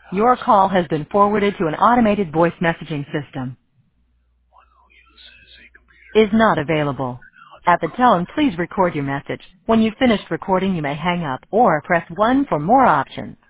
Your call has been forwarded to an automated voice messaging system. Is not available. At the tone, please record your message. When you've finished recording, you may hang up or press 1 for more options.